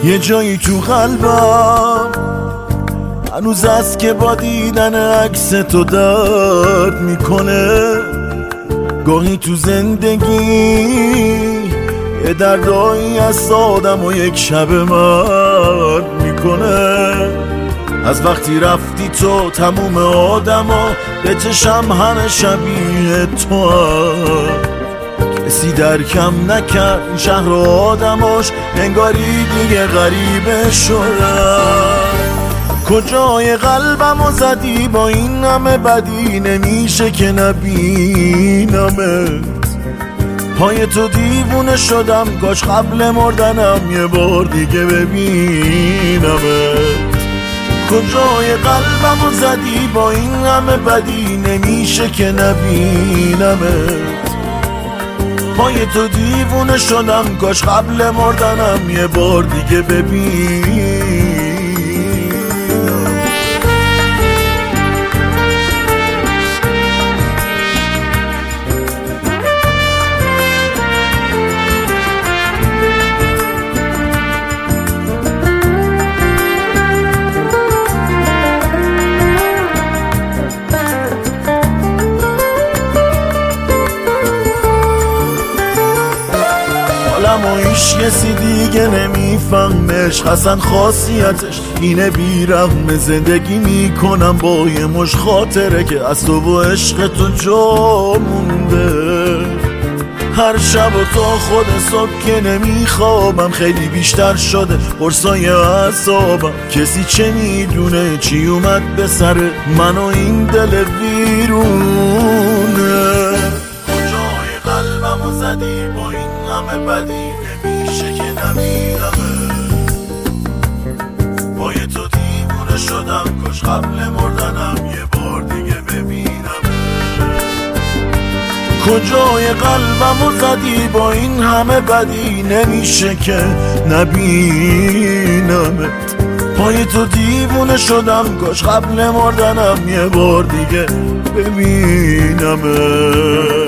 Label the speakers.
Speaker 1: یه جایی تو قلبم هنوز است که با دیدن عکس تو درد میکنه. گاهی تو زندگی یه دردایی از آدم و یک شب مرد میکنه. از وقتی رفتی تو تموم آدما به چشم همه شبیه تو هم. کسی درکم نکرد این شهر و آدماش، انگاری دیگه غریبه شدن. کجای قلبمو زدی با این همه بدی، نمیشه که نبینمت. پای تو دیوونه شدم، کاش قبل مردنم یه بار دیگه ببینمت. کجای قلبمو زدی با این همه بدی، نمیشه که نبینمت. پای تو دیوونه شدم، کاش قبل مردنم یه بار دیگه ببینم. و هیچ کسی دیگه نمیفهمش، حسن خاصیتش اینه بیرحم. زندگی میکنم با یه مش خاطره که از تو و عشق تو جا مونده. هر شب و تا خود صبح که نمیخوابم، خیلی بیشتر شده قرصای اعصابم. کسی چه میدونه چی اومد به سر من و این دل ویرونه. کجای قلبمو زدی با این همه بدی، نمیشه که نمیرمه. با یه تو دیوونه شدم، کاش قبل مردنم یه بار دیگه ببینم. کجای قلبمو زدی با این همه بدی، نمیشه که نبینمت. پای تو دیوونه شدم، کاش قبل مردنم یه بار دیگه ببینمت.